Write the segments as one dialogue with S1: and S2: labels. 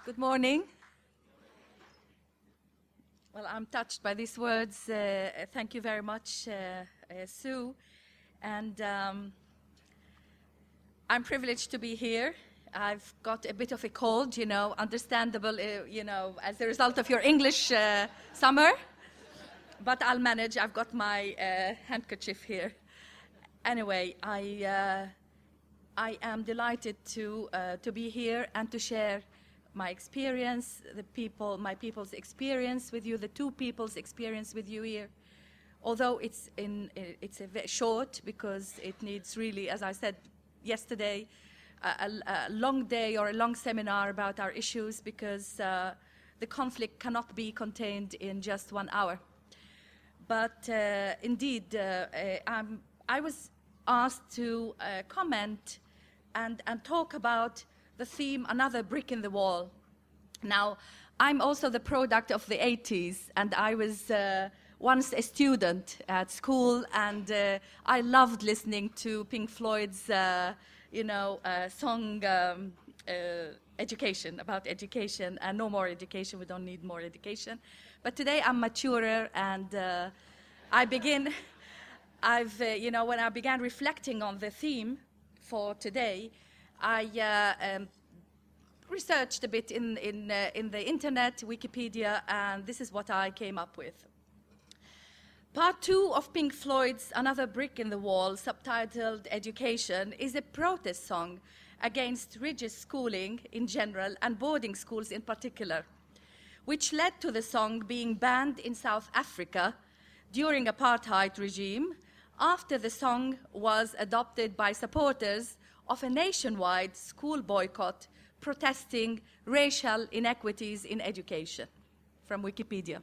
S1: Good morning. Well, I'm touched by these words. Thank you very much, Sue. And I'm privileged to be here. I've got a bit of a cold, understandable, as a result of your English summer. But I'll manage. I've got my handkerchief here. Anyway, I am delighted to be here and to share my experience, my people's experience with you, the two people's experience with you here. Although it's a very short, because it needs really, as I said yesterday, a long day or a long seminar about our issues, because the conflict cannot be contained in just 1 hour. But indeed, I was asked to comment and talk about the theme, Another Brick in the Wall. Now, I'm also the product of the 80s, and I was once a student at school, and I loved listening to Pink Floyd's, song, education, about education, and no more education, we don't need more education. But today I'm maturer, and when I began reflecting on the theme for today, I researched a bit in the internet, Wikipedia, and this is what I came up with. Part 2 of Pink Floyd's Another Brick in the Wall, subtitled Education, is a protest song against rigid schooling in general and boarding schools in particular, which led to the song being banned in South Africa during apartheid regime, after the song was adopted by supporters of a nationwide school boycott protesting racial inequities in education, from Wikipedia.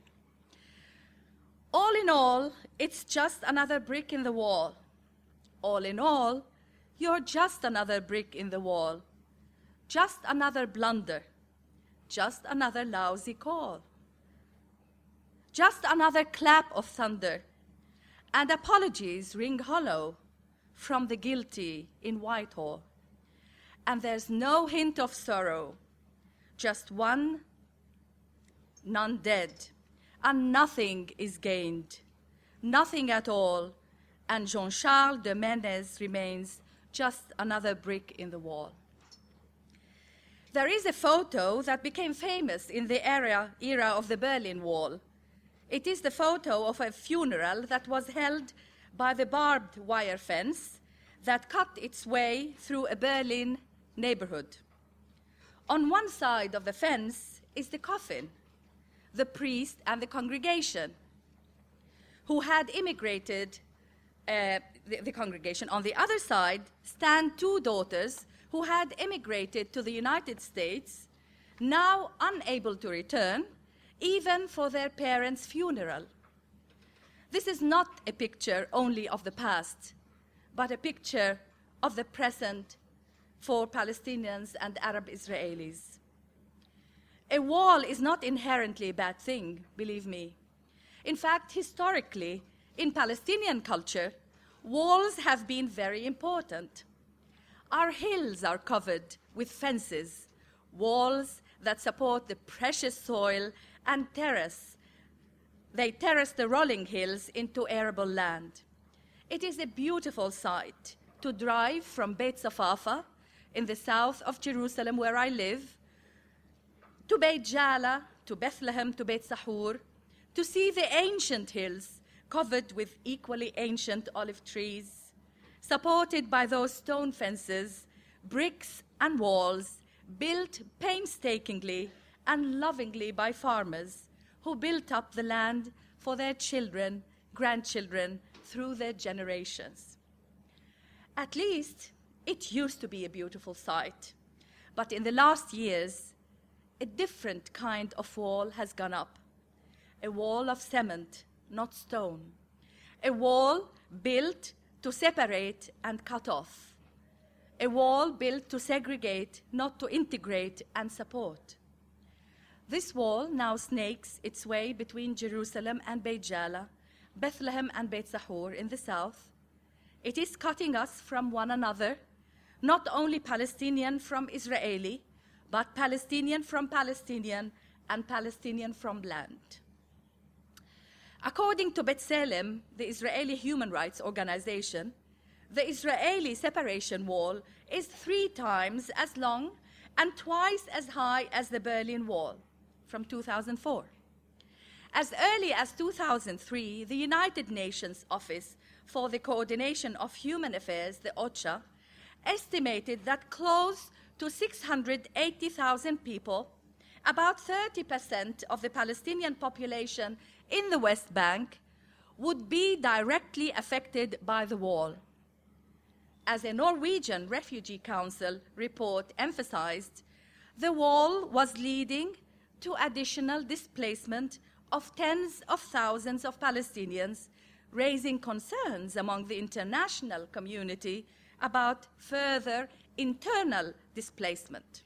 S1: All in all, it's just another brick in the wall. All in all, you're just another brick in the wall. Just another blunder. Just another lousy call. Just another clap of thunder. And apologies ring hollow from the guilty in Whitehall. And there's no hint of sorrow, just one, none dead, and nothing is gained, nothing at all, and Jean-Charles de Menez remains just another brick in the wall. There is a photo that became famous in the era of the Berlin Wall. It is the photo of a funeral that was held by the barbed wire fence that cut its way through a Berlin neighborhood. On one side of the fence is the coffin, the priest and the congregation who had immigrated, the congregation. On the other side stand two daughters who had immigrated to the United States, now unable to return, even for their parents' funeral. This is not a picture only of the past, but a picture of the present for Palestinians and Arab Israelis. A wall is not inherently a bad thing, believe me. In fact, historically, in Palestinian culture, walls have been very important. Our hills are covered with fences, walls that support the precious soil and terrace. They terrace the rolling hills into arable land. It is a beautiful sight to drive from Beit Safafa in the south of Jerusalem, where I live, to Beit Jala, to Bethlehem, to Beit Sahur, to see the ancient hills covered with equally ancient olive trees, supported by those stone fences, bricks and walls, built painstakingly and lovingly by farmers who built up the land for their children, grandchildren, through their generations. At least, it used to be a beautiful sight, but in the last years, a different kind of wall has gone up. A wall of cement, not stone. A wall built to separate and cut off. A wall built to segregate, not to integrate and support. This wall now snakes its way between Jerusalem and Beit Jala, Bethlehem and Beit Sahur in the south. It is cutting us from one another, not only Palestinian from Israeli, but Palestinian from Palestinian and Palestinian from land. According to B'Tselem, the Israeli human rights organization, the Israeli separation wall is 3 times as long and twice as high as the Berlin Wall from 2004. As early as 2003, the United Nations Office for the Coordination of Human Affairs, the OCHA, estimated that close to 680,000 people, about 30% of the Palestinian population in the West Bank, would be directly affected by the wall. As a Norwegian Refugee Council report emphasized, the wall was leading to additional displacement of tens of thousands of Palestinians, raising concerns among the international community about further internal displacement.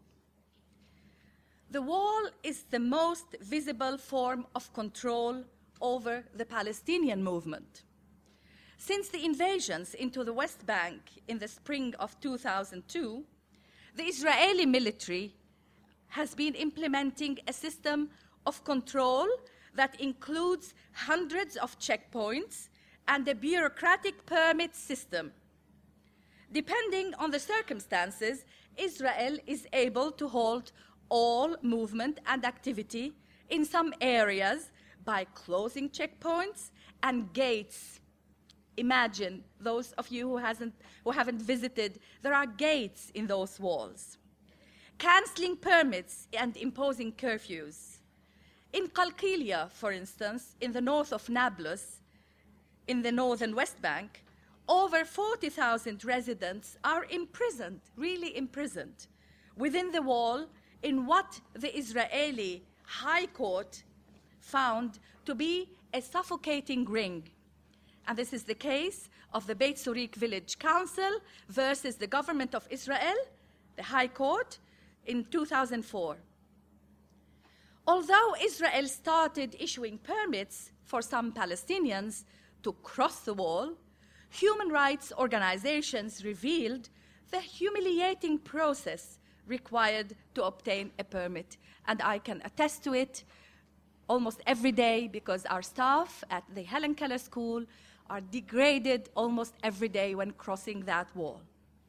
S1: The wall is the most visible form of control over the Palestinian movement. Since the invasions into the West Bank in the spring of 2002, the Israeli military has been implementing a system of control that includes hundreds of checkpoints and a bureaucratic permit system. Depending on the circumstances, Israel is able to halt all movement and activity in some areas by closing checkpoints and gates. Imagine, those of you who haven't visited, there are gates in those walls. Canceling permits and imposing curfews. In Qalqilia, for instance, in the north of Nablus, in the northern West Bank, over 40,000 residents are imprisoned, really imprisoned, within the wall in what the Israeli High Court found to be a suffocating ring. And this is the case of the Beit Surik Village Council versus the government of Israel, the High Court, in 2004. Although Israel started issuing permits for some Palestinians to cross the wall, human rights organizations revealed the humiliating process required to obtain a permit. And I can attest to it almost every day because our staff at the Helen Keller School are degraded almost every day when crossing that wall.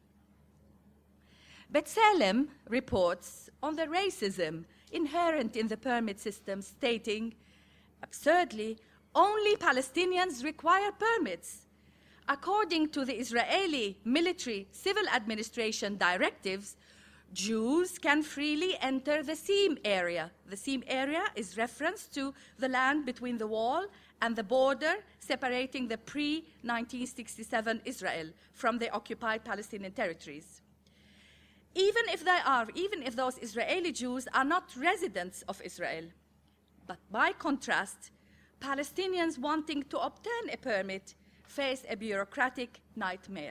S1: B'Tselem reports on the racism inherent in the permit system, stating, absurdly, only Palestinians require permits. According to the Israeli military civil administration directives, Jews can freely enter the seam area. The seam area is reference to the land between the wall and the border separating the pre-1967 Israel from the occupied Palestinian territories. Even if those Israeli Jews are not residents of Israel. But by contrast, Palestinians wanting to obtain a permit face a bureaucratic nightmare.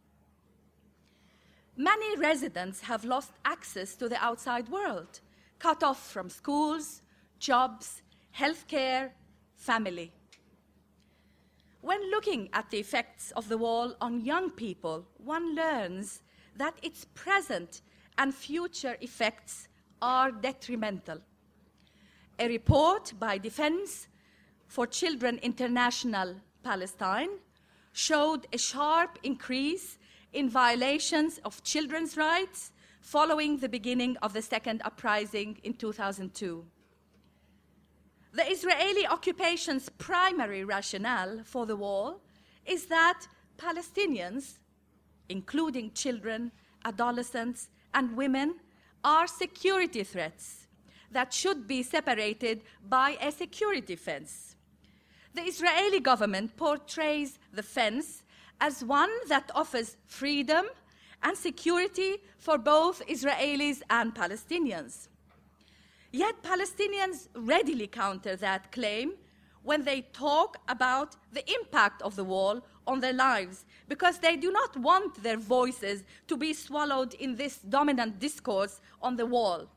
S1: Many residents have lost access to the outside world, cut off from schools, jobs, healthcare, family. When looking at the effects of the wall on young people, one learns that its present and future effects are detrimental. A report by Defense for Children International Palestine showed a sharp increase in violations of children's rights following the beginning of the second uprising in 2002. The Israeli occupation's primary rationale for the wall is that Palestinians, including children, adolescents, and women, are security threats that should be separated by a security fence. The Israeli government portrays the fence as one that offers freedom and security for both Israelis and Palestinians. Yet Palestinians readily counter that claim when they talk about the impact of the wall on their lives, because they do not want their voices to be swallowed in this dominant discourse on the wall.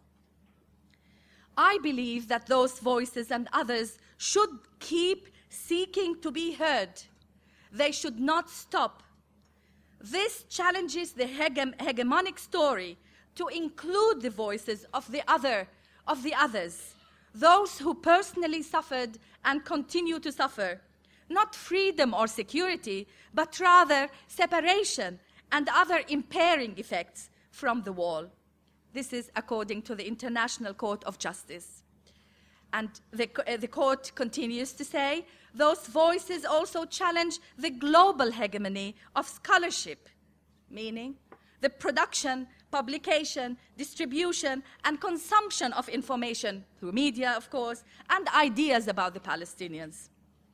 S1: I believe that those voices and others should keep seeking to be heard. They should not stop. This challenges the hegemonic story to include the voices of the others, those who personally suffered and continue to suffer, not freedom or security, but rather separation and other impairing effects from the wall. This is according to the International Court of Justice. And the court continues to say, those voices also challenge the global hegemony of scholarship, meaning the production, publication, distribution, and consumption of information through media, of course, and ideas about the Palestinians.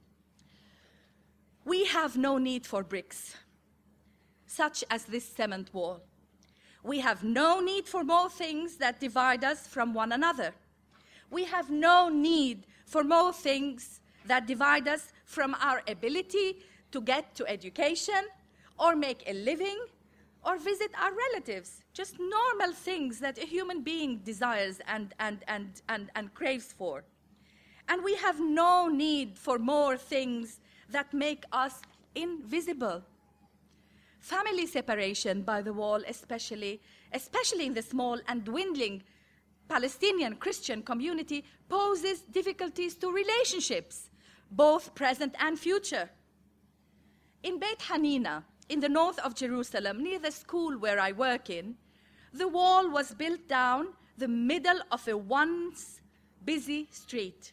S1: We have no need for bricks, such as this cement wall. We have no need for more things that divide us from one another. We have no need for more things that divide us from our ability to get to education or make a living or visit our relatives, just normal things that a human being desires and craves for. And we have no need for more things that make us invisible. Family separation by the wall, especially in the small and dwindling Palestinian Christian community, poses difficulties to relationships, both present and future. In Beit Hanina, in the north of Jerusalem, near the school where I work in, the wall was built down the middle of a once busy street.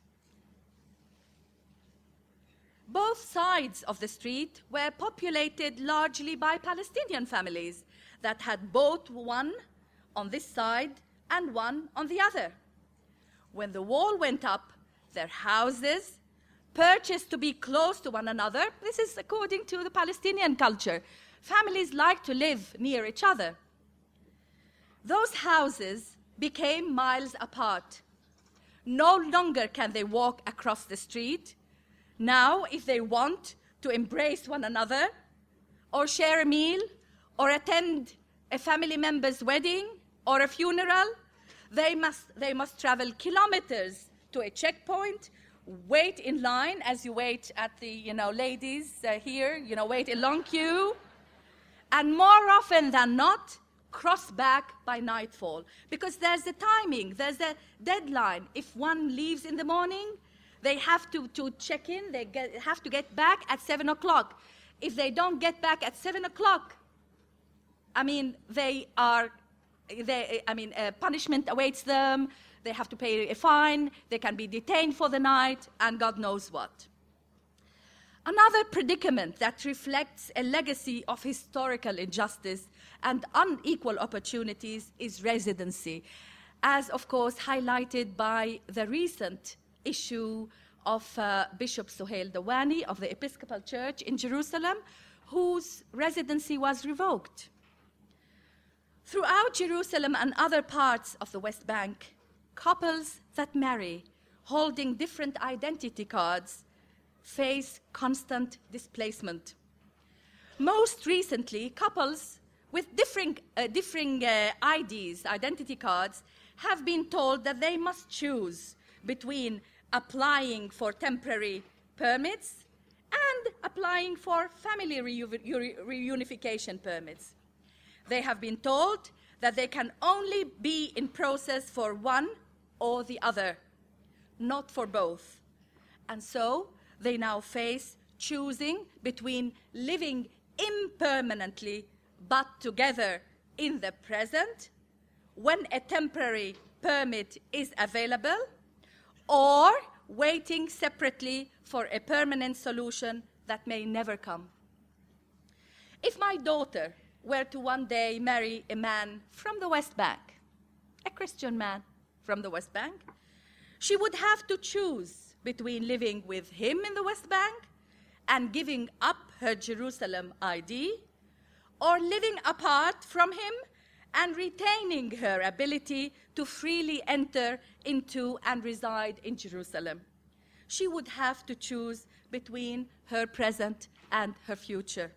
S1: Both sides of the street were populated largely by Palestinian families that had both one on this side and one on the other. When the wall went up, their houses, purchased to be close to one another, this is according to the Palestinian culture. Families like to live near each other. Those houses became miles apart. No longer can they walk across the street. Now, if they want to embrace one another, or share a meal, or attend a family member's wedding, or a funeral, they must travel kilometers to a checkpoint, wait in line as you wait at the, ladies here, wait a long queue, and more often than not, cross back by nightfall. Because there's a timing, there's a deadline. If one leaves in the morning, they have to check in, they have to get back at 7 o'clock. If they don't get back at 7 o'clock, punishment awaits them, they have to pay a fine, they can be detained for the night, and God knows what. Another predicament that reflects a legacy of historical injustice and unequal opportunities is residency, as of course highlighted by the recent issue of Bishop Suhail Dawani of the Episcopal Church in Jerusalem, whose residency was revoked. Throughout Jerusalem and other parts of the West Bank, couples that marry, holding different identity cards, face constant displacement. Most recently, couples with differing IDs, identity cards, have been told that they must choose between applying for temporary permits and applying for family reunification permits. They have been told that they can only be in process for one or the other, not for both. And so they now face choosing between living impermanently but together in the present when a temporary permit is available, or waiting separately for a permanent solution that may never come. If my daughter were to one day marry a man from the West Bank, a Christian man from the West Bank, she would have to choose between living with him in the West Bank and giving up her Jerusalem ID, or living apart from him and retaining her ability to freely enter into and reside in Jerusalem. She would have to choose between her present and her future.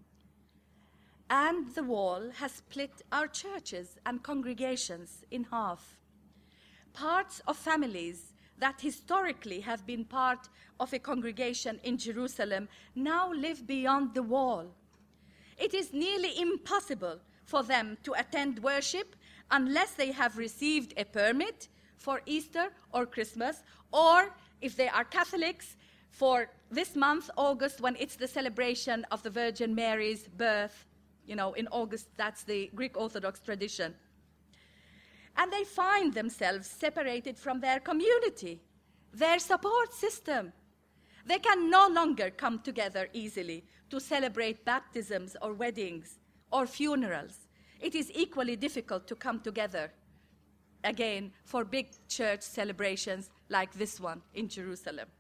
S1: And the wall has split our churches and congregations in half. Parts of families that historically have been part of a congregation in Jerusalem now live beyond the wall. It is nearly impossible for them to attend worship unless they have received a permit for Easter or Christmas, or if they are Catholics, for this month, August, when it's the celebration of the Virgin Mary's birth. You know, in August, that's the Greek Orthodox tradition. And they find themselves separated from their community, their support system. They can no longer come together easily to celebrate baptisms or weddings or funerals. It is equally difficult to come together, again, for big church celebrations like this one in Jerusalem.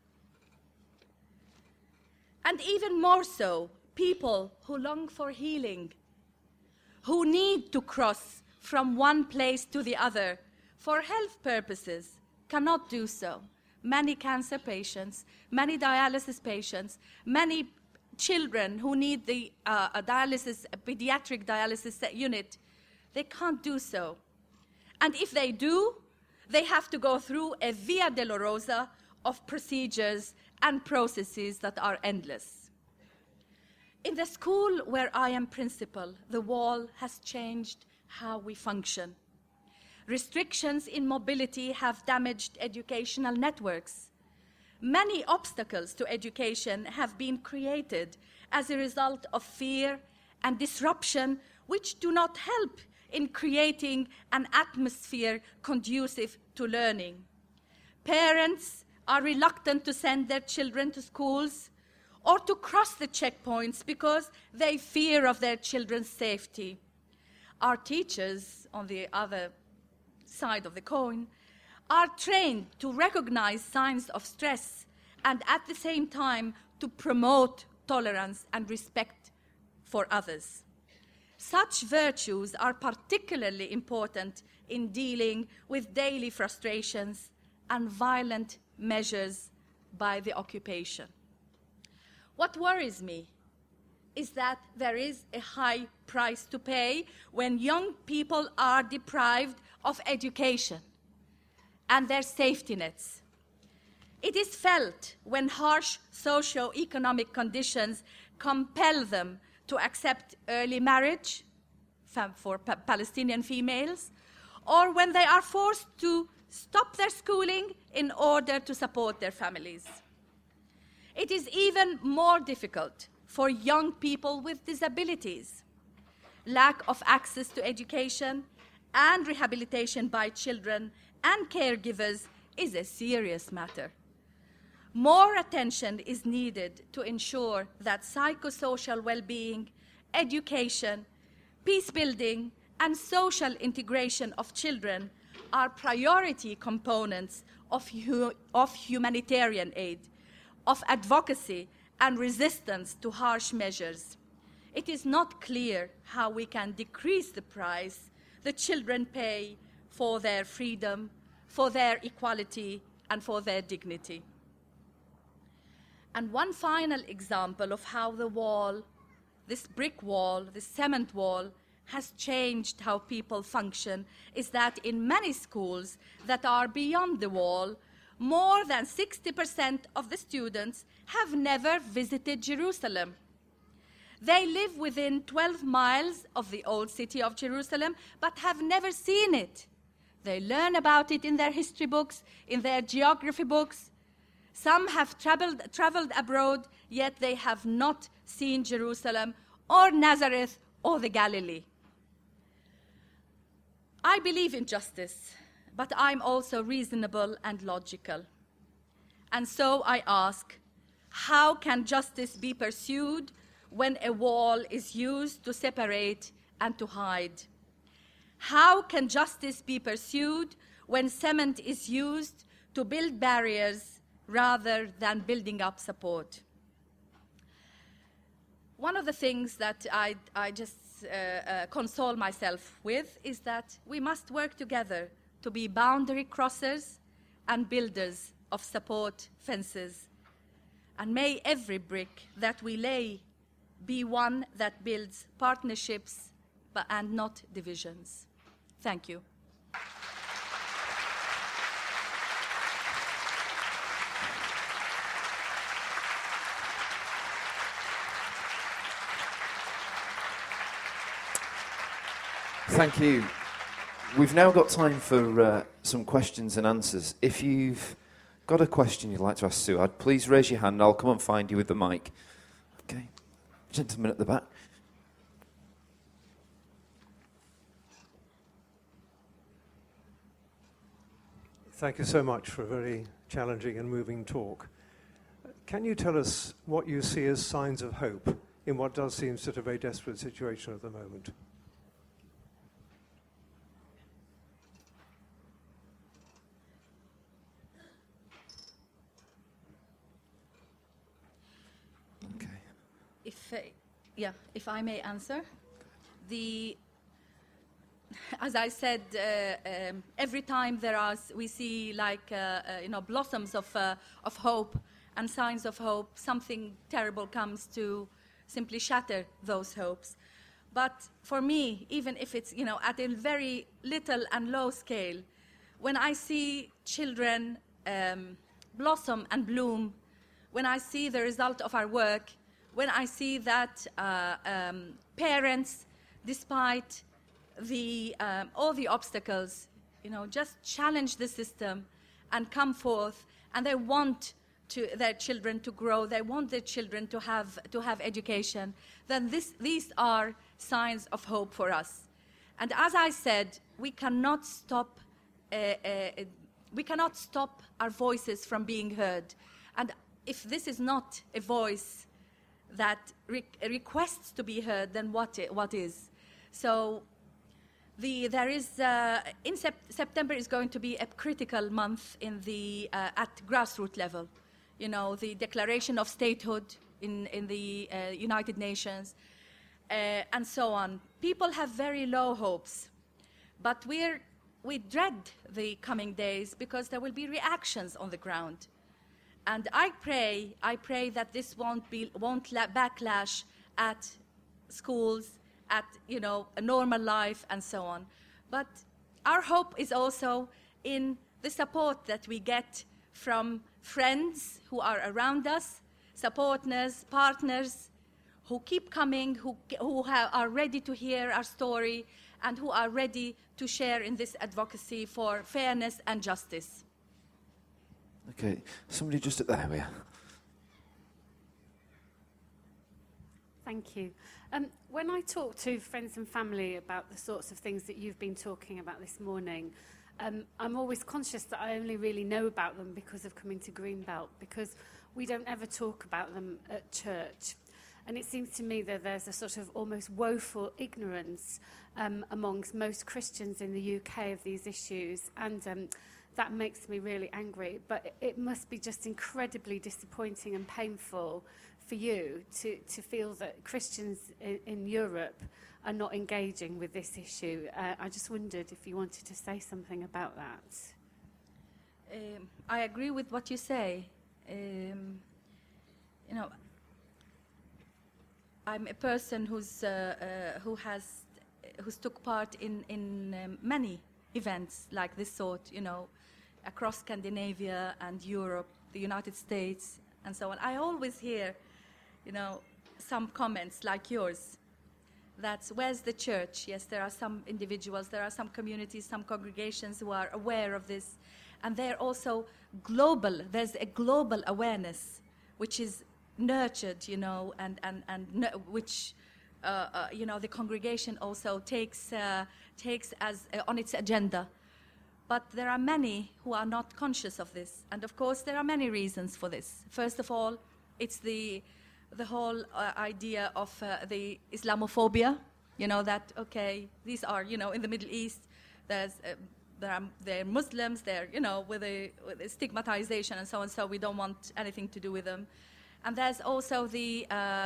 S1: And even more so, people who long for healing, who need to cross from one place to the other for health purposes, cannot do so. Many cancer patients, many dialysis patients, many children who need the a pediatric dialysis unit, they can't do so. And if they do, they have to go through a via dolorosa of procedures and processes that are endless. In the school where I am principal, the wall has changed how we function. Restrictions in mobility have damaged educational networks. Many obstacles to education have been created as a result of fear and disruption, which do not help in creating an atmosphere conducive to learning. Parents are reluctant to send their children to schools or to cross the checkpoints because they fear of their children's safety. Our teachers, on the other side of the coin, are trained to recognize signs of stress and at the same time to promote tolerance and respect for others. Such virtues are particularly important in dealing with daily frustrations and violent measures by the occupation. What worries me is that there is a high price to pay when young people are deprived of education and their safety nets. It is felt when harsh socio-economic conditions compel them to accept early marriage for Palestinian females, or when they are forced to stop their schooling in order to support their families. It is even more difficult for young people with disabilities. Lack of access to education and rehabilitation by children and caregivers is a serious matter. More attention is needed to ensure that psychosocial well-being, education, peace building, and social integration of children are priority components of humanitarian aid, of advocacy and resistance to harsh measures. It is not clear how we can decrease the price the children pay for their freedom, for their equality, and for their dignity. And one final example of how the wall, this brick wall, this cement wall, has changed how people function is that in many schools that are beyond the wall, more than 60% of the students have never visited Jerusalem. They live within 12 miles of the old city of Jerusalem, but have never seen it. They learn about it in their history books, in their geography books. Some have traveled abroad, yet they have not seen Jerusalem or Nazareth or the Galilee. I believe in justice, but I'm also reasonable and logical. And so I ask, how can justice be pursued when a wall is used to separate and to hide? How can justice be pursued when cement is used to build barriers rather than building up support? One of the things that I just console myself with is that we must work together to be boundary crossers and builders of support fences. And may every brick that we lay be one that builds partnerships and not divisions. Thank you.
S2: Thank you, we've now got time for some questions and answers. If you've got a question you'd like to ask Suad, please raise your hand and I'll come and find you with the mic. Okay. Gentleman at the back.
S3: Thank you so much for a very challenging and moving talk. Can you tell us what you see as signs of hope in what does seem such a very desperate situation at the moment?
S2: Okay.
S1: If I may answer, as I said, every time we see blossoms of hope and signs of hope, something terrible comes to simply shatter those hopes. But for me, even if it's at a very little and low scale, when I see children blossom and bloom, when I see the result of our work, when I see that parents, despite all the obstacles, just challenge the system and come forth, and they want their children to grow, they want their children to have education, then these are signs of hope for us. And as I said, we cannot stop our voices from being heard. And if this is not a voice that requests to be heard, then what is? So September is going to be a critical month at grassroots level. The declaration of statehood in the United Nations, and so on. People have very low hopes, but we dread the coming days because there will be reactions on the ground. And I pray that this won't backlash at schools, at a normal life, and so on. But our hope is also in the support that we get from friends who are around us, supporters, partners, who keep coming, who are ready to hear our story, and who are ready to share in this advocacy for fairness and justice.
S2: Okay, somebody just at there, we are.
S4: Thank you. When I talk to friends and family about the sorts of things that you've been talking about this morning, I'm always conscious that I only really know about them because of coming to Greenbelt, because we don't ever talk about them at church. And it seems to me that there's a sort of almost woeful ignorance amongst most Christians in the UK of these issues, and that makes me really angry. But it must be just incredibly disappointing and painful for you to feel that Christians in Europe are not engaging with this issue. I just wondered if you wanted to say something about that.
S1: I agree with what you say. I'm a person who took part in many events like this sort, across Scandinavia and Europe, the United States, and so on. I always hear, some comments like yours. That's where's the church? Yes, there are some individuals, there are some communities, some congregations who are aware of this. And they're also global. There's a global awareness which is nurtured, which, the congregation also takes as on its agenda. But there are many who are not conscious of this. And of course, there are many reasons for this. First of all, it's the whole idea of the Islamophobia, that, okay, these are, in the Middle East, they're Muslims, they're, with the stigmatization and so on, so we don't want anything to do with them. And there's also the,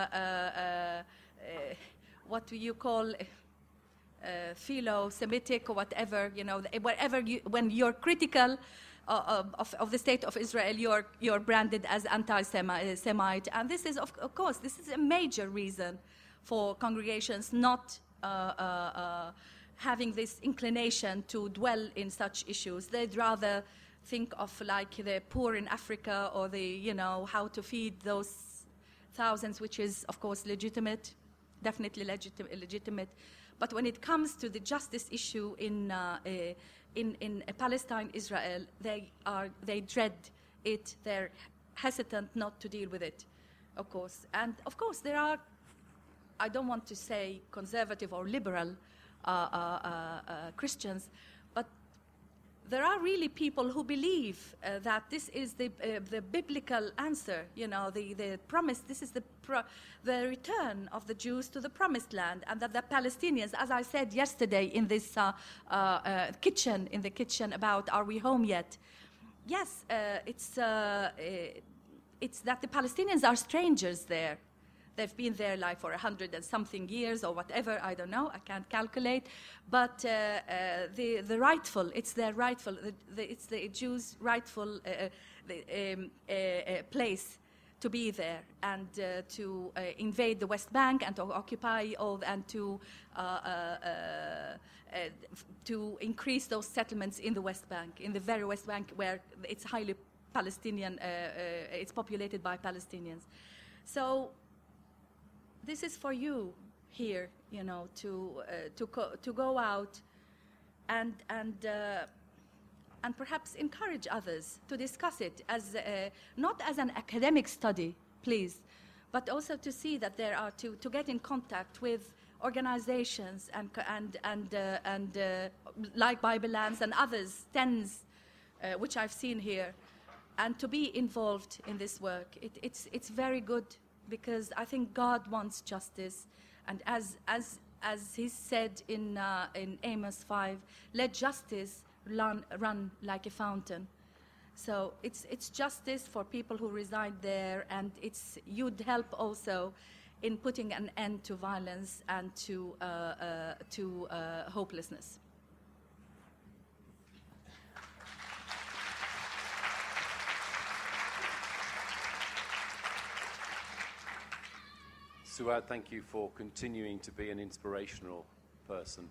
S1: what do you call, philo-Semitic or whatever, when you're critical of the state of Israel, you're branded as anti-Semite. And this is, of course, this is a major reason for congregations not having this inclination to dwell in such issues. They'd rather think of like the poor in Africa or how to feed those thousands, which is, of course, legitimate, definitely legitimate. But when it comes to the justice issue in Palestine, Israel, they dread it. They're hesitant not to deal with it, of course. And of course, there are, I don't want to say conservative or liberal Christians, but there are really people who believe that this is the biblical answer, the promise. This is the return of the Jews to the promised land, and that the Palestinians, as I said yesterday in this kitchen about Are We Home Yet? Yes, it's that the Palestinians are strangers there. They've been there like for 100 and something years or whatever, I don't know, I can't calculate. But the rightful, it's their rightful, it's the Jews' rightful place to be there and to invade the West Bank and to occupy and to increase those settlements in the West Bank, in the very West Bank where it's highly Palestinian, it's populated by Palestinians. So this is for you here, to go out and perhaps encourage others to discuss it as not as an academic study, please, but also to see that there are to get in contact with organizations and like Bible Lands and others, TENS, which I've seen here, and to be involved in this work. It's very good, because I think God wants justice, and as He said in Amos 5, let justice run like a fountain. So it's justice for people who reside there, and you'd help also in putting an end to violence and to hopelessness.
S5: Suad, thank you for continuing to be an inspirational person.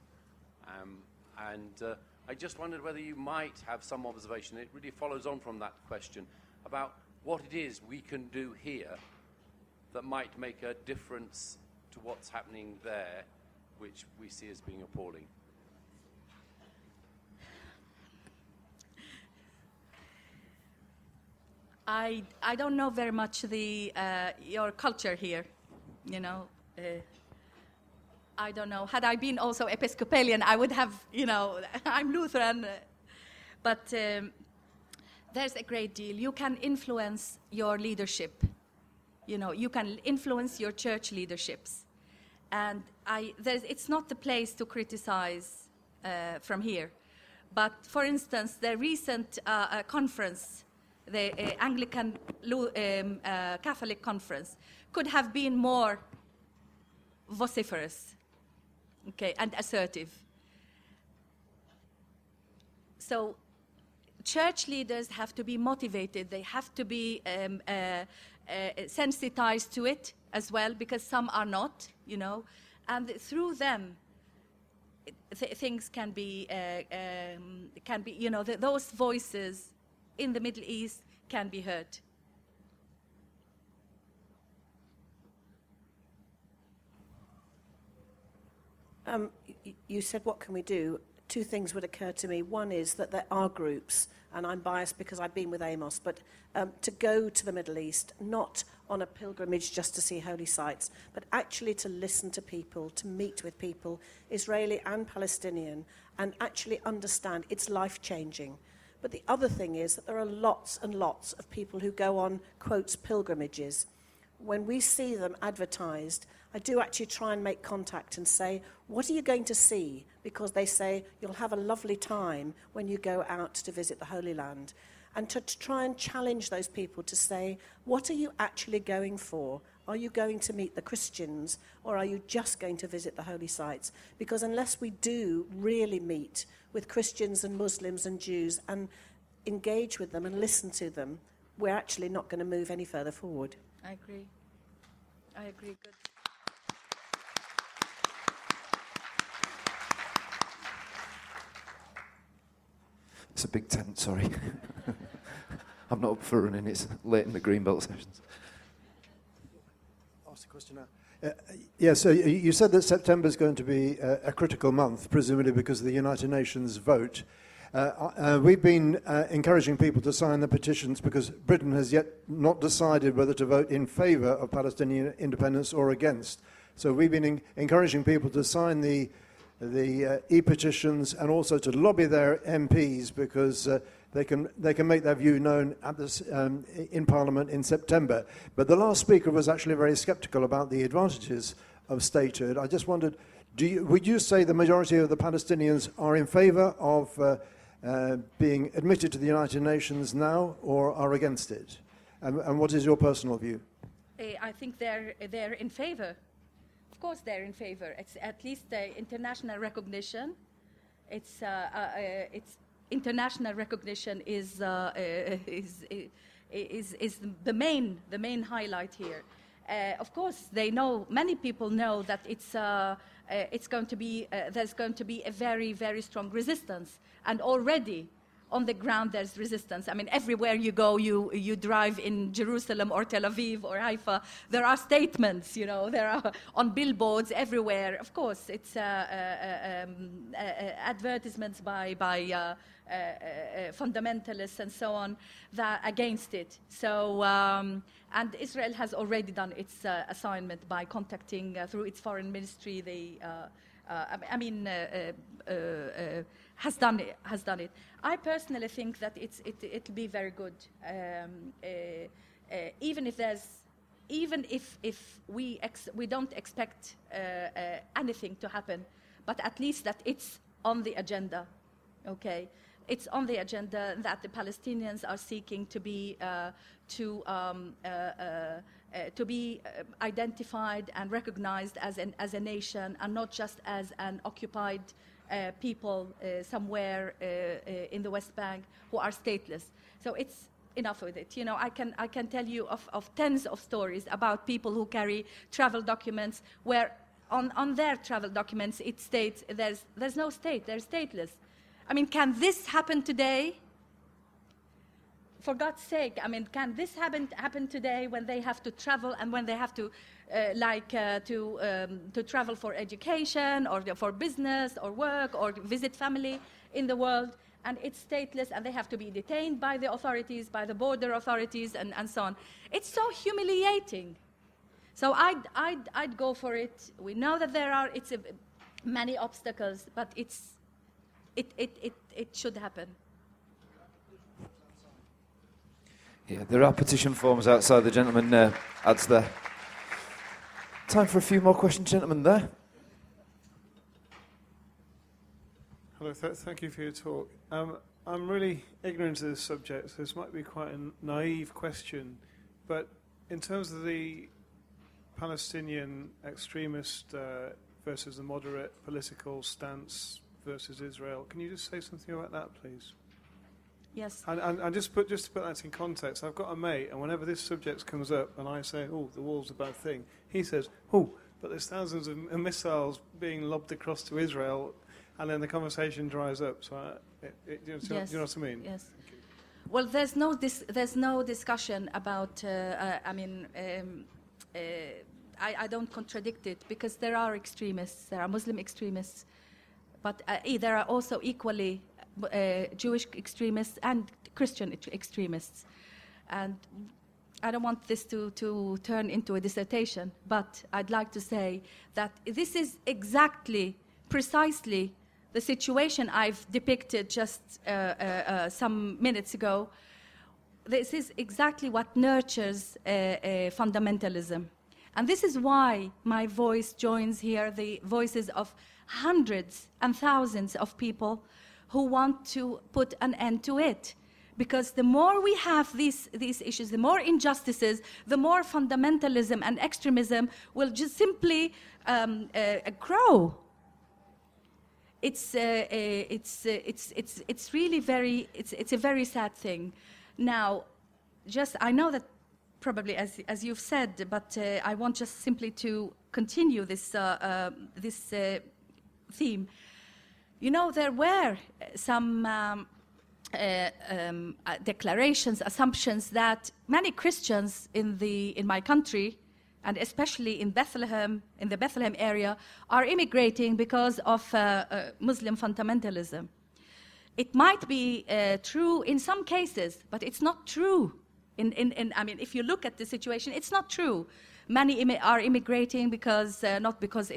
S5: I just wondered whether you might have some observation. It really follows on from that question about what it is we can do here that might make a difference to what's happening there, which we see as being appalling.
S1: I don't know very much your culture here. I don't know. Had I been also Episcopalian, I would have, I'm Lutheran. But there's a great deal. You can influence your leadership. You can influence your church leaderships. And it's not the place to criticize from here. But, for instance, the recent conference, the Anglican Catholic conference, could have been more vociferous, and assertive. So church leaders have to be motivated. They have to be sensitized to it as well, because some are not, and through them, things can be, those voices in the Middle East can be heard.
S6: You said, what can we do? Two things would occur to me. One is that there are groups, and I'm biased because I've been with Amos, but to go to the Middle East, not on a pilgrimage just to see holy sites, but actually to listen to people, to meet with people, Israeli and Palestinian, and actually understand it's life-changing. But the other thing is that there are lots and lots of people who go on, quotes, pilgrimages. When we see them advertised, I do actually try and make contact and say, what are you going to see? Because they say you'll have a lovely time when you go out to visit the Holy Land. And to try and challenge those people to say, what are you actually going for? Are you going to meet the Christians, or are you just going to visit the holy sites? Because unless we do really meet with Christians and Muslims and Jews and engage with them and listen to them, we're actually not going to move any further forward.
S1: I agree. Good.
S2: It's a big tent, sorry. I'm not up for running, it's late in the Greenbelt sessions.
S7: Ask the question now.
S3: Yes, so you said that September is going to be a critical month, presumably because of the United Nations vote. We've been encouraging people to sign the petitions because Britain has yet not decided whether to vote in favour of Palestinian independence or against. So we've been encouraging people to sign the e-petitions and also to lobby their MPs because they can make their view known at this, in Parliament in September. But the last speaker was actually very sceptical about the advantages of statehood. I just wondered, would you say the majority of the Palestinians are in favour of being admitted to the United Nations now or are against it? And what is your personal view?
S1: I think they're in favour. Of course, they're in favour. It's at least the international recognition. It's international recognition is the main highlight here. Of course, many people know that it's going to be there's going to be a very, very strong resistance, and already on the ground there's resistance. I mean, everywhere you go, you drive in Jerusalem or Tel Aviv or Haifa, there are statements, there are on billboards everywhere. Of course, it's advertisements by fundamentalists and so on that against it. So, and Israel has already done its assignment by contacting through its foreign ministry has done it. I personally think that it'll be very good, even if we don't expect anything to happen, but at least that it's on the agenda. Okay, it's on the agenda that the Palestinians are seeking to be identified and recognized as a nation, and not just as an occupied people somewhere in the West Bank who are stateless. So it's enough with it. I can tell you of tens of stories about people who carry travel documents where on their travel documents it states there's no state, they're stateless. I mean, can this happen today? For God's sake, I mean, can this happen today when they have to travel and when they have to travel for education or for business or work or visit family in the world, and it's stateless, and they have to be detained by the authorities, by the border authorities, and so on. It's so humiliating. So I'd go for it. We know that there are many obstacles, but it should happen.
S2: Yeah, there are petition forms outside. The gentleman adds there. Time for a few more questions, gentlemen, there.
S7: Hello, thank you for your talk. I'm really ignorant of this subject, so this might be quite a naive question, but in terms of the Palestinian extremist versus the moderate political stance versus Israel, can you just say something about that, please?
S1: Yes.
S7: And just to put that in context, I've got a mate, and whenever this subject comes up and I say, oh, the wall's a bad thing, he says, oh, but there's thousands of missiles being lobbed across to Israel, and then the conversation dries up. So, do you know what I mean?
S1: Yes. Well, there's no discussion about, I don't contradict it, because there are extremists, there are Muslim extremists, but there are also equally Jewish extremists and Christian extremists. And I don't want this to turn into a dissertation, but I'd like to say that this is precisely the situation I've depicted just some minutes ago. This is exactly what nurtures fundamentalism. And this is why my voice joins here the voices of hundreds and thousands of people who want to put an end to it. Because the more we have these issues, the more injustices, the more fundamentalism and extremism will just simply grow. It's really it's a very sad thing. Now, I know that probably as you've said, but I want just simply to continue this theme. There were some declarations, assumptions that many Christians in my country and especially in Bethlehem, in the Bethlehem area, are immigrating because of Muslim fundamentalism. It might be true in some cases, but it's not true. I mean, if you look at the situation, it's not true. Many are immigrating because not because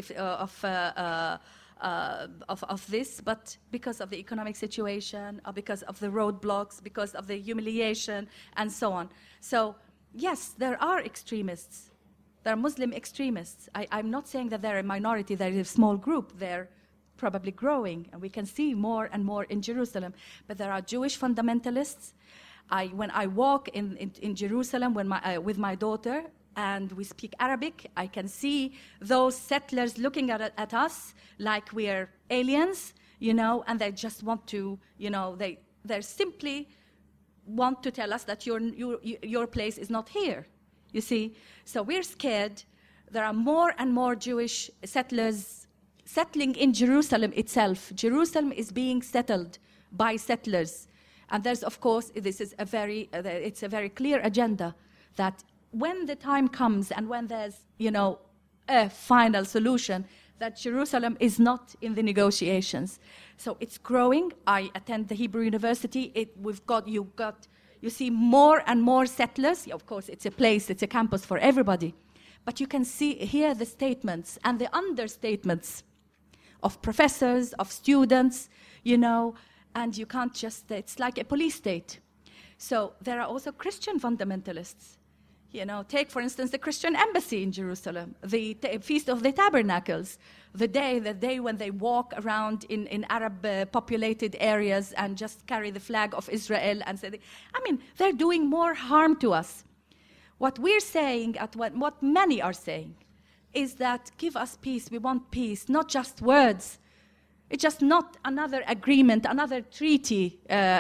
S1: of this, but because of the economic situation, or because of the roadblocks, because of the humiliation, and so on. So, yes, there are extremists. There are Muslim extremists. I'm not saying that they're a minority, they're a small group. They're probably growing, and we can see more and more in Jerusalem. But there are Jewish fundamentalists. When I walk in Jerusalem with my daughter, and we speak Arabic, I can see those settlers looking at us like we're aliens, and they just want to, they simply want to tell us that your place is not here, you see. So we're scared. There are more and more Jewish settlers settling in Jerusalem itself. Jerusalem is being settled by settlers. And there's, of course, it's a very clear agenda that when the time comes and when there's, a final solution, that Jerusalem is not in the negotiations. So it's growing. I attend the Hebrew University. You see more and more settlers. Of course, it's a campus for everybody. But you can hear the statements and the understatements of professors, of students, and you can't it's like a police state. So there are also Christian fundamentalists. Take, for instance, the Christian embassy in Jerusalem, the Feast of the Tabernacles, the day when they walk around in Arab-populated areas and just carry the flag of Israel and say, they're doing more harm to us. What we're saying, what many are saying, is that give us peace. We want peace, not just words. It's just not another agreement, another treaty,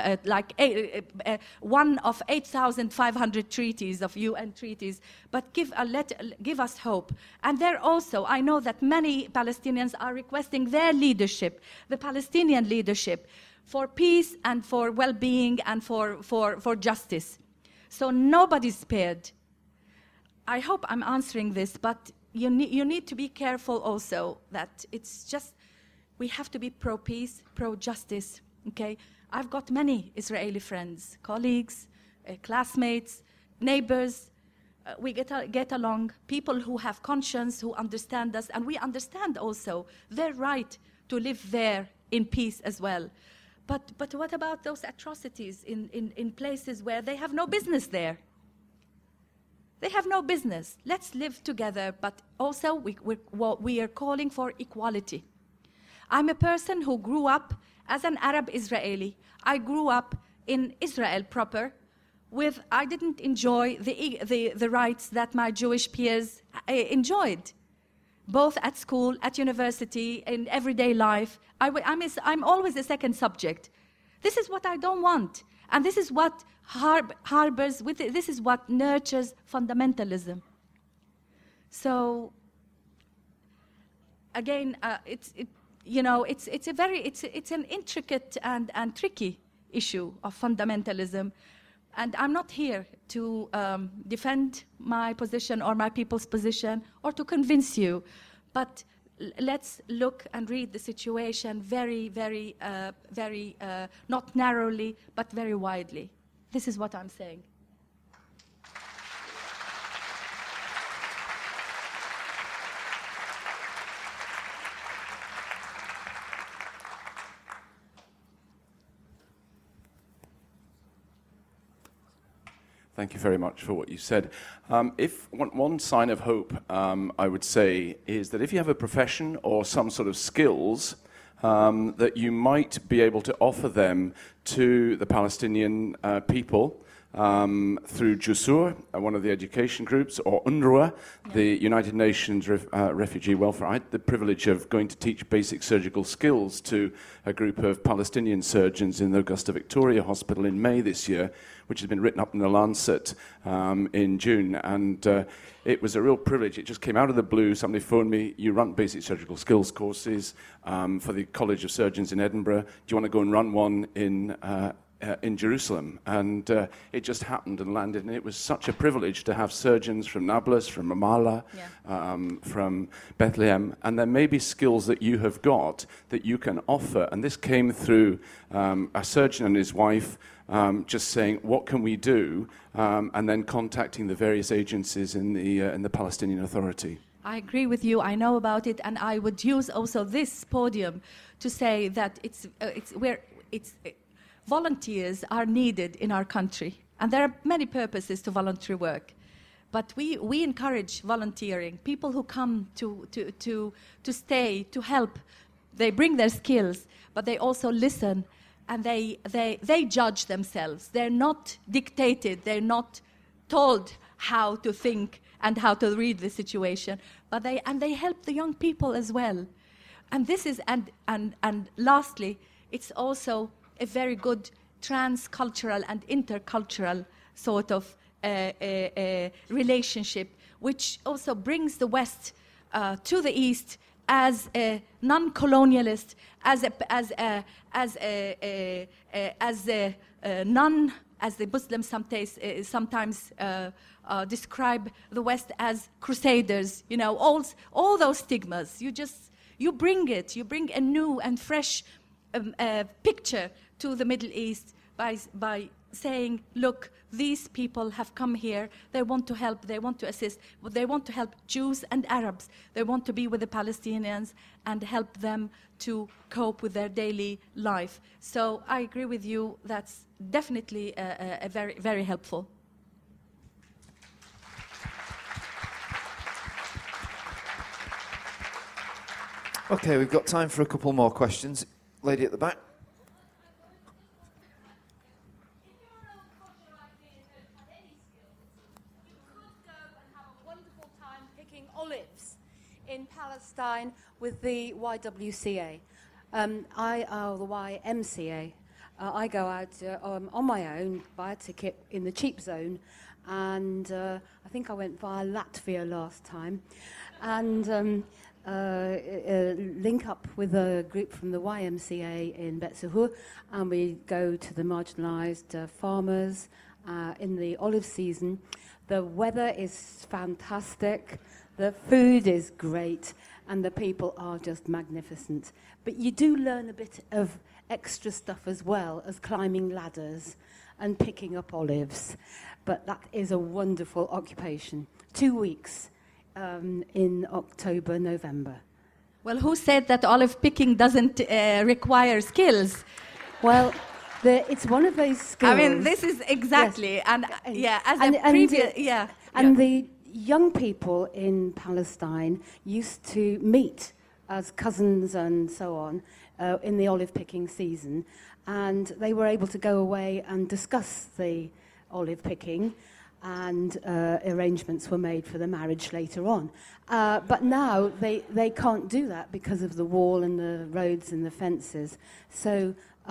S1: one of 8,500 treaties of UN treaties, but give us hope. And there also, I know that many Palestinians are requesting their leadership, the Palestinian leadership, for peace and for well-being and for justice. So nobody's spared. I hope I'm answering this, but you need to be careful also that it's just, we have to be pro-peace, pro-justice, okay? I've got many Israeli friends, colleagues, classmates, neighbors. We get along, people who have conscience, who understand us, and we understand also their right to live there in peace as well. But what about those atrocities in places where they have no business there? They have no business. Let's live together, but also we are calling for equality. I'm a person who grew up as an Arab Israeli. I grew up in Israel proper. I didn't enjoy the rights that my Jewish peers enjoyed, both at school, at university, in everyday life. I'm always a second subject. This is what I don't want, and this is what harbors with it. This is what nurtures fundamentalism. So again, it's an intricate and tricky issue of fundamentalism, and I'm not here to defend my position or my people's position or to convince you, but let's look and read the situation very, very, not narrowly, but very widely. This is what I'm saying.
S5: Thank you very much for what you said. If one sign of hope, I would say, is that if you have a profession or some sort of skills, that you might be able to offer them to the Palestinian people through JUSUR, one of the education groups, or UNRWA, the United Nations Refugee Welfare. I had the privilege of going to teach basic surgical skills to a group of Palestinian surgeons in the Augusta Victoria Hospital in May this year, which has been written up in the Lancet in June. And it was a real privilege. It just came out of the blue. Somebody phoned me, you run basic surgical skills courses for the College of Surgeons in Edinburgh. Do you want to go and run one in
S8: in Jerusalem, and it just happened and landed, and it was such a privilege to have surgeons from Nablus, from Ramallah, from Bethlehem, and there may be skills that you have got that you can offer, and this came through a surgeon and his wife just saying, what can we do, and then contacting the various agencies in the Palestinian Authority.
S1: I agree with you. I know about it, and I would use also this podium to say that volunteers are needed in our country, and there are many purposes to voluntary work. But we encourage volunteering. People who come to stay, to help, they bring their skills, but they also listen, and they judge themselves. They're not dictated. They're not told how to think and how to read the situation, but they help the young people as well. And this is and lastly, it's also a very good transcultural and intercultural sort of relationship, which also brings the West to the East as a non-colonialist, as the Muslims sometimes describe the West as crusaders. You know, all those stigmas. You bring a new and fresh picture to the Middle East by saying, look, these people have come here, they want to help, they want to assist, they want to help Jews and Arabs, they want to be with the Palestinians and help them to cope with their daily life. So I agree with you, that's definitely a very, very helpful.
S2: Okay, we've got time for a couple more questions. Lady at the back.
S9: Olives in Palestine with the YWCA, the YMCA. I go out on my own, buy a ticket in the cheap zone, and I think I went via Latvia last time, and link up with a group from the YMCA in Betzuhur, and we go to the marginalised farmers in the olive season. The weather is fantastic. The food is great, and the people are just magnificent. But you do learn a bit of extra stuff as well as climbing ladders and picking up olives. But that is a wonderful occupation. 2 weeks in October, November.
S1: Well, who said that olive picking doesn't require skills?
S9: Well, it's one of those skills.
S1: I mean, this is exactly,
S9: yes. And the young people in Palestine used to meet as cousins and so on in the olive picking season, and they were able to go away and discuss the olive picking, and arrangements were made for the marriage later on. But now they can't do that because of the wall and the roads and the fences. So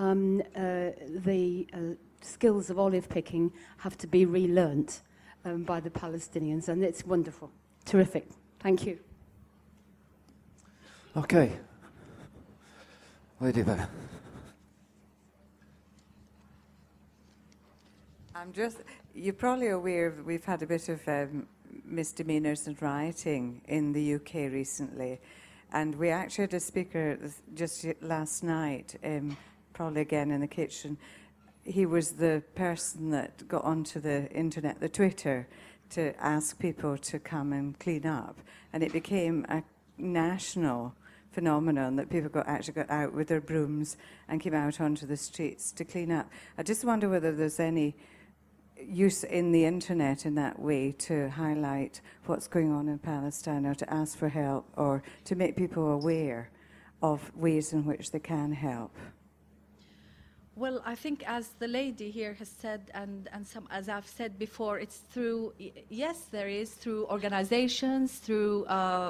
S9: the skills of olive picking have to be relearnt by the Palestinians, and it's wonderful. Terrific. Thank you.
S2: Okay. Lady there.
S10: You're probably aware we've had a bit of misdemeanours and rioting in the UK recently, and we actually had a speaker just last night, probably again in the kitchen. He was the person that got onto the internet, the Twitter, to ask people to come and clean up. And it became a national phenomenon that people actually got out with their brooms and came out onto the streets to clean up. I just wonder whether there's any use in the internet in that way to highlight what's going on in Palestine, or to ask for help, or to make people aware of ways in which they can help.
S1: Well, I think as the lady here has said, and as I've said before, it's through, yes, there is, through organizations, through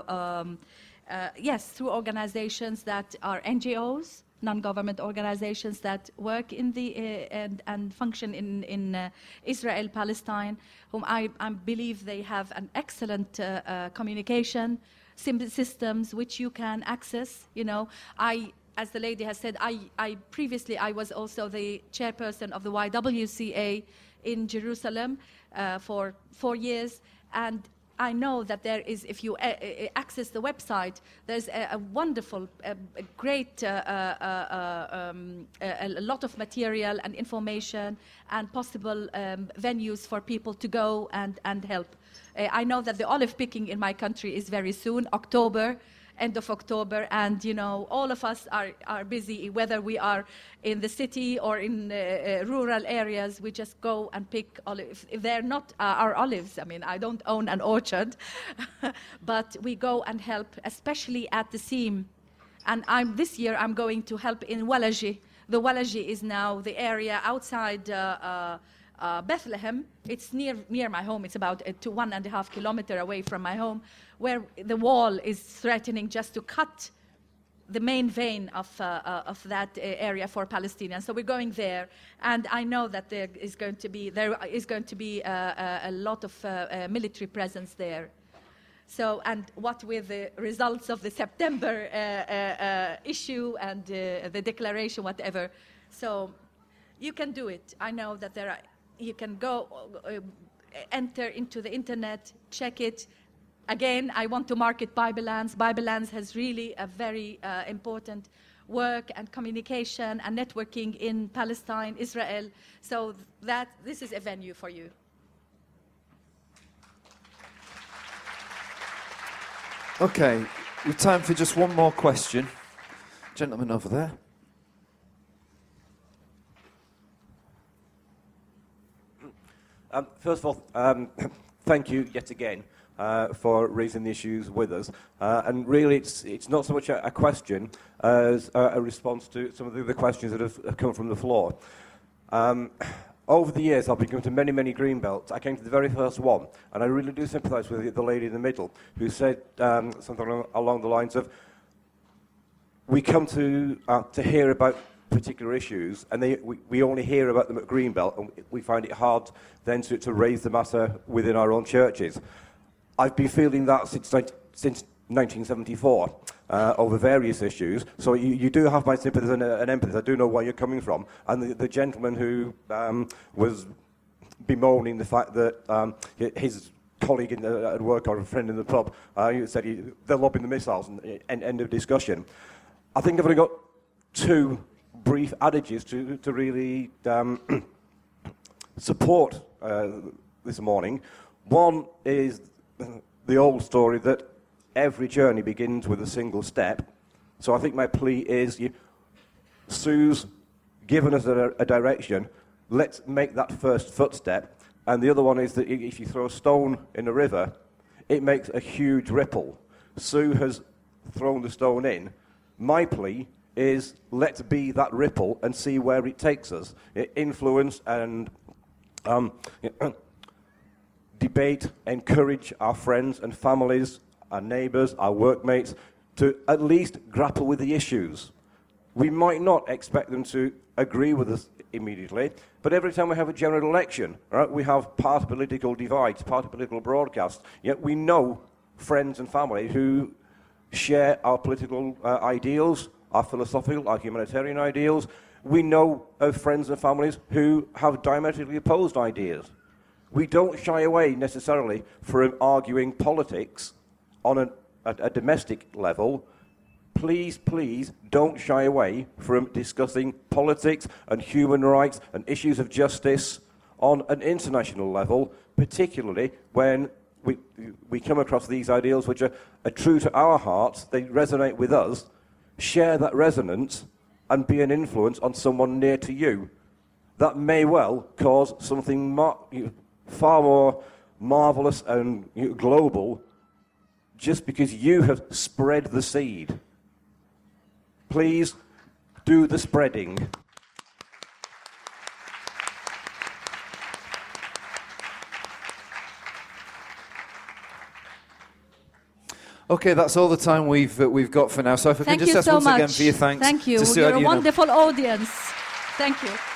S1: organizations that are NGOs, non-government organizations that work in the and function in Israel, Palestine, whom I believe they have an excellent communication systems which you can access. You know, as the lady has said, previously I was also the chairperson of the YWCA in Jerusalem for 4 years, and I know that there is, if you access the website, there's a wonderful, a great, a lot of material and information and possible venues for people to go and help. I know that the olive picking in my country is very soon, October, end of October, and all of us are busy, whether we are in the city or in rural areas. We just go and pick olives. If they're not our olives, I mean, I don't own an orchard, but we go and help, especially at the seam. And this year I'm going to help in Walaji. The Walaji is now the area outside Bethlehem. It's near my home. It's about 1.5 kilometers away from my home, where the wall is threatening just to cut the main vein of that area for Palestinians. So we're going there, and I know that there is going to be a lot of military presence there. So, and what with the results of the September issue and the declaration, whatever. So you can do it. I know that you can go, enter into the internet, check it. Again, I want to market Biblelands. Biblelands has really a very important work and communication and networking in Palestine, Israel. So this is a venue for you.
S2: Okay, we've time for just one more question. Gentleman over there.
S11: First of all, thank you yet again for raising the issues with us. And really, it's not so much a question as a response to some of the questions that have come from the floor. Over the years, I've been going to many, many green belts. I came to the very first one, and I really do sympathise with the lady in the middle who said something along the lines of, we come to hear about particular issues, and we only hear about them at Greenbelt, and we find it hard then to raise the matter within our own churches. I've been feeling that since 1974 over various issues, so you do have my sympathies and empathy. I do know where you're coming from. And the gentleman who was bemoaning the fact that his colleague at work or a friend in the pub said they're lobbing the missiles, and end of discussion. I think I've only got two brief adages to really support this morning. One is the old story that every journey begins with a single step. So I think my plea is, Sue's given us a direction, let's make that first footstep. And the other one is that if you throw a stone in a river, it makes a huge ripple. Sue has thrown the stone in. My plea is, let's be that ripple and see where it takes us. Influence and debate, encourage our friends and families, our neighbours, our workmates, to at least grapple with the issues. We might not expect them to agree with us immediately, but every time we have a general election, right, we have party political divides, party political broadcasts, yet we know friends and family who share our political ideals, our philosophical, our humanitarian ideals. We know of friends and families who have diametrically opposed ideas. We don't shy away necessarily from arguing politics on a domestic level. Please, please don't shy away from discussing politics and human rights and issues of justice on an international level, particularly when we come across these ideals which are true to our hearts, they resonate with us. Share that resonance and be an influence on someone near to you. That may well cause something far more marvellous and global just because you have spread the seed. Please do the spreading.
S2: Okay, that's all the time we've got for now. So if I can just ask once again for your thanks.
S1: Thank you.
S2: To Sue
S1: You're a wonderful audience. Thank you.